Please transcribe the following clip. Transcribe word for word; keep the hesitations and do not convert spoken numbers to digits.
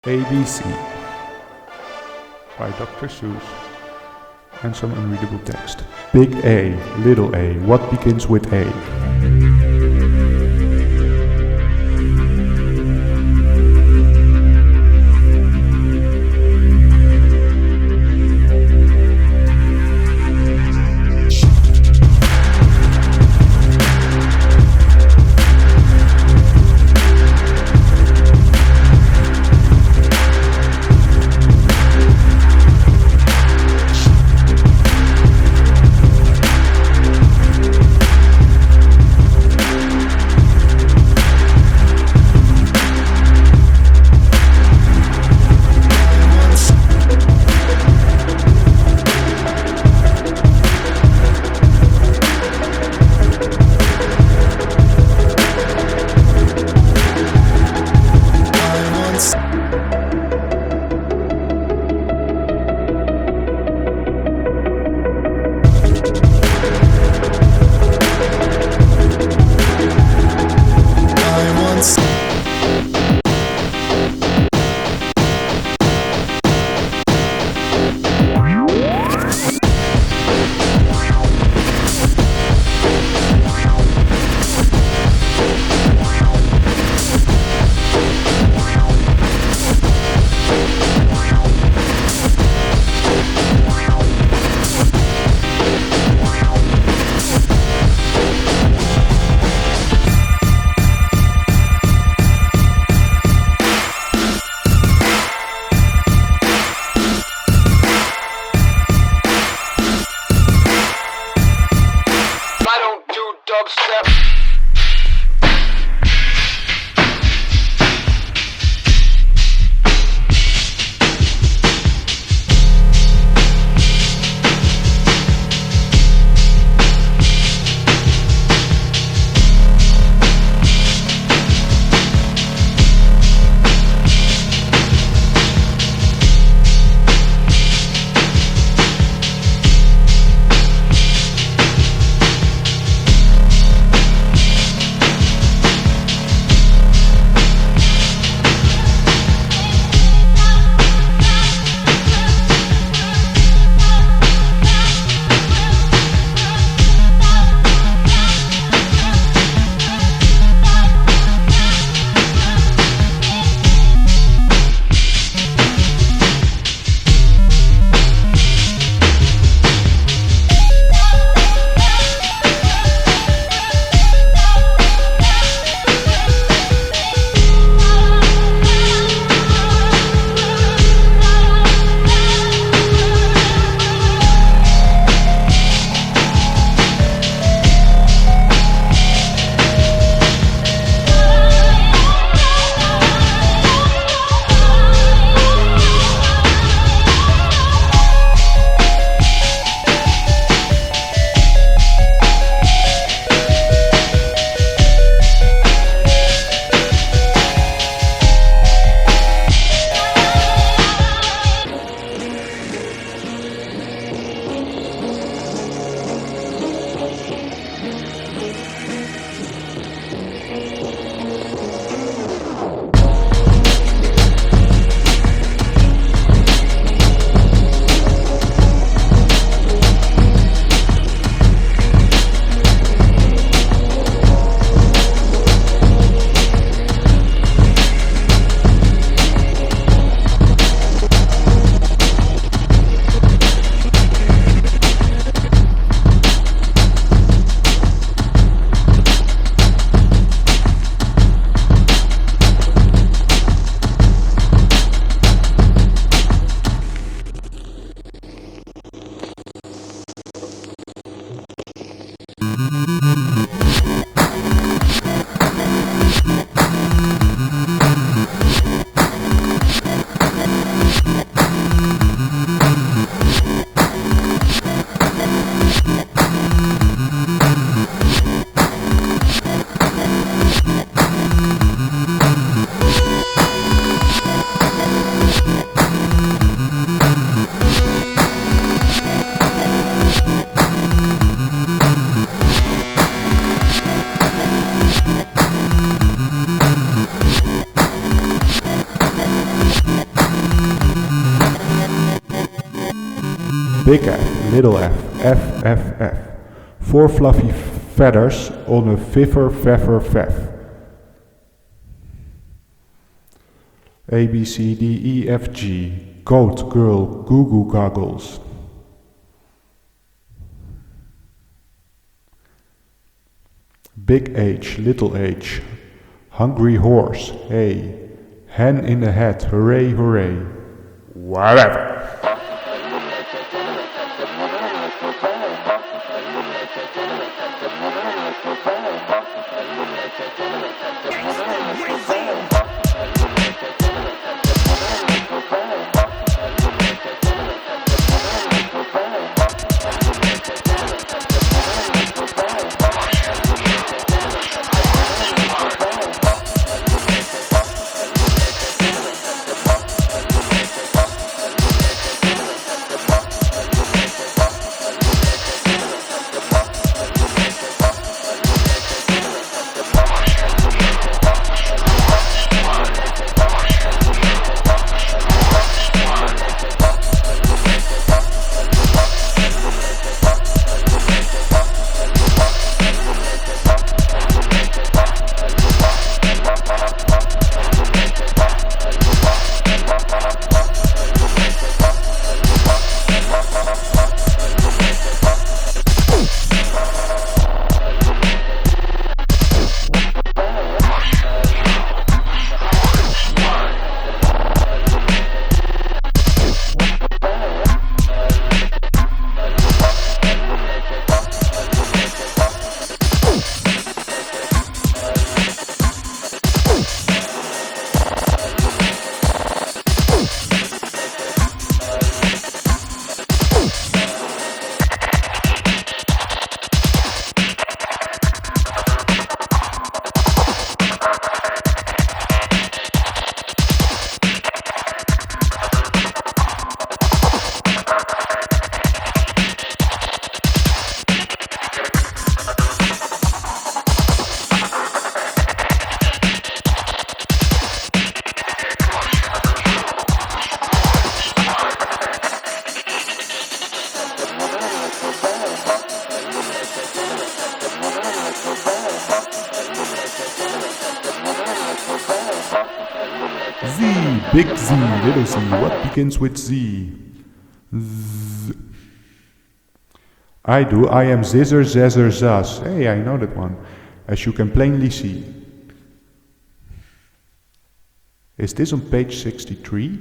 A B C by Doctor Seuss and some unreadable text. Big A, little a, what begins with A? Big F, little f, f, f, f. Four fluffy feathers on a fiffer, feffer, fef. A, B, C, D, E, F, G. Goat, girl, goo goo goggles. Big H, little h. Hungry horse, hey. Hen in the hat, hooray, hooray. Whatever. Z, big Z, little z, what begins with Z? Z. I do, I am zizzer, zazzer, zaz. Hey, I know that one, as you can plainly see. Is this on page sixty-three?